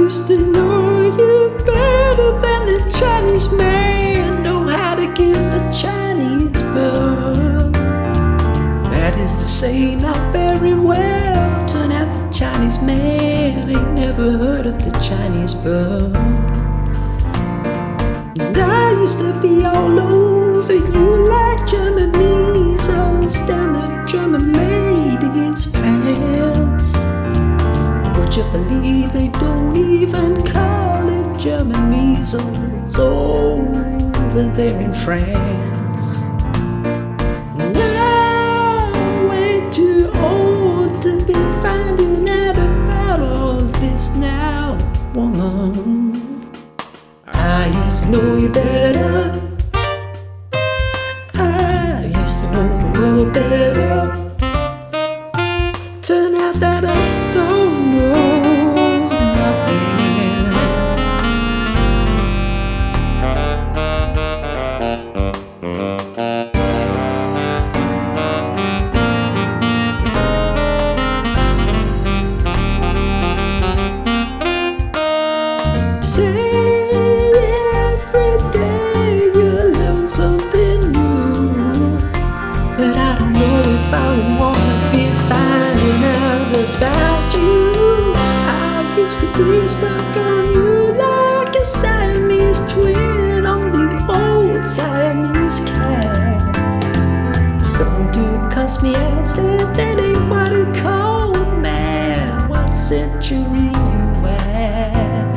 used to know you better than the Chinese man know how to give the Chinese bird. That is to say, not very well. Turn out the Chinese man ain't never heard of the Chinese bird. And I used to be all over you like German measles down the German lady's pants. Would you believe they don't even call it German measles over there in France? And I'm way too old to be finding out about all this now, woman. I used to know you better. I used to know the world better. Turn out that I don't know nothing. Say every day you learn something new, but I don't know if I wanna be finding out about you. I used to be stuck on you like a Siamese twin on the old Siamese cat. Some dude cussed me out, said that ain't what it called, man. What century you at?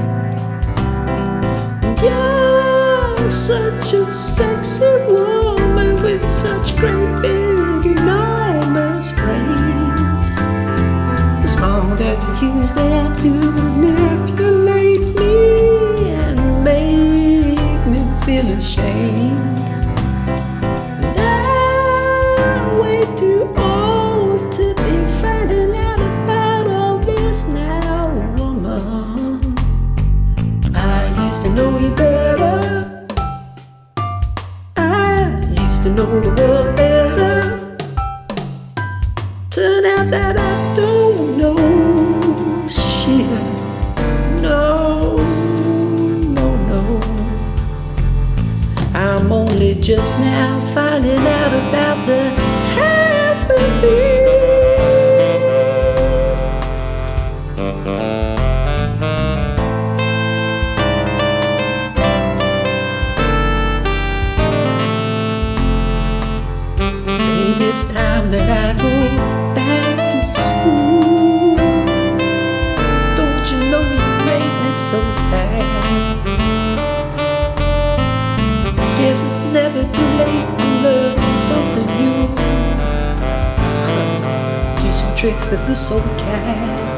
You're such a sexy woman with such great big enormous brains. It's wrong that you use them to manipulate me and make me feel ashamed. And I'm way too old to be finding out about all this now, woman. I used to know you better. I used to know the world better. Turn out that I don't know shit. No, no, no. I'm only just now finding out about the happy beat. Maybe it's time that I go back to school. Don't you know you made me so sad? Guess it's never too late to learn something new. Teach some tricks to this old cat.